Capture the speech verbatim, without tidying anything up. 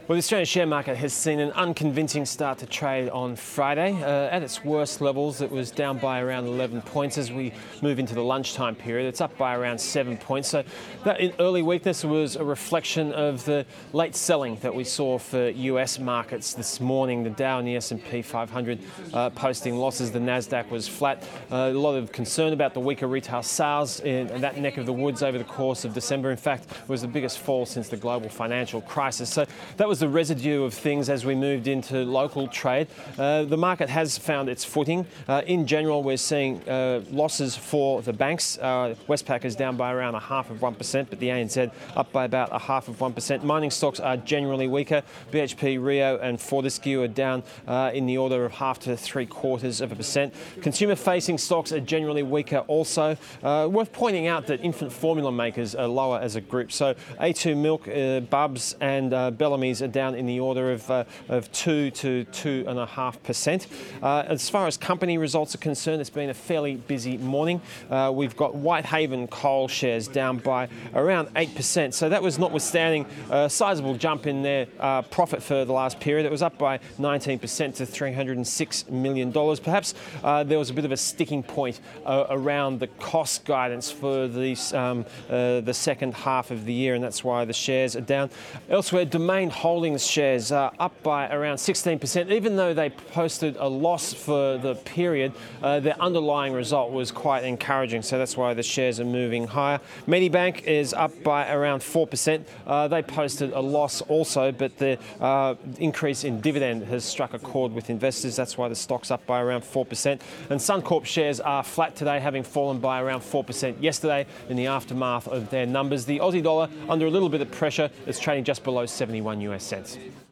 Well, the Australian share market has seen an unconvincing start to trade on Friday. Uh, at its worst levels, it was down by around eleven points. As we move into the lunchtime period, it's up by around seven points. So that early weakness was a reflection of the late selling that we saw for U S markets this morning. The Dow and the S and P five hundred uh, posting losses. The Nasdaq was flat. Uh, a lot of concern about the weaker retail sales in, in that neck of the woods over the course of December. In fact, it was the biggest fall since the global financial crisis. So that was the residue of things as we moved into local trade. Uh, the market has found its footing. Uh, in general, we're seeing uh, losses for the banks. Uh, Westpac is down by around a half of one percent, but the A N Z up by about a half of one percent. Mining stocks are generally weaker. B H P, Rio and Fortescue are down uh, in the order of half to three quarters of a percent. Consumer-facing stocks are generally weaker also. Uh, worth pointing out that infant formula makers are lower as a group. So A two Milk, uh, Bubs and uh, Bellamy's are down in the order of, uh, of two to two and a half percent. Uh, as far as company results are concerned, it's been a fairly busy morning. Uh, we've got Whitehaven coal shares down by around eight percent. So that was notwithstanding a sizable jump in their uh, profit for the last period. It was up by nineteen percent to three hundred six million dollars. Perhaps uh, there was a bit of a sticking point uh, around the cost guidance for these, um, uh, the second half of the year, and that's why the shares are down. Elsewhere, Domain Holdings shares are up by around sixteen percent. Even though they posted a loss for the period, uh, their underlying result was quite encouraging, so that's why the shares are moving higher. Medibank is up by around four percent. Uh, they posted a loss also, but the uh, increase in dividend has struck a chord with investors. That's why the stock's up by around four percent. And Suncorp shares are flat today, having fallen by around four percent yesterday in the aftermath of their numbers. The Aussie dollar under a little bit of pressure. It's trading just below seventy-one U S cents.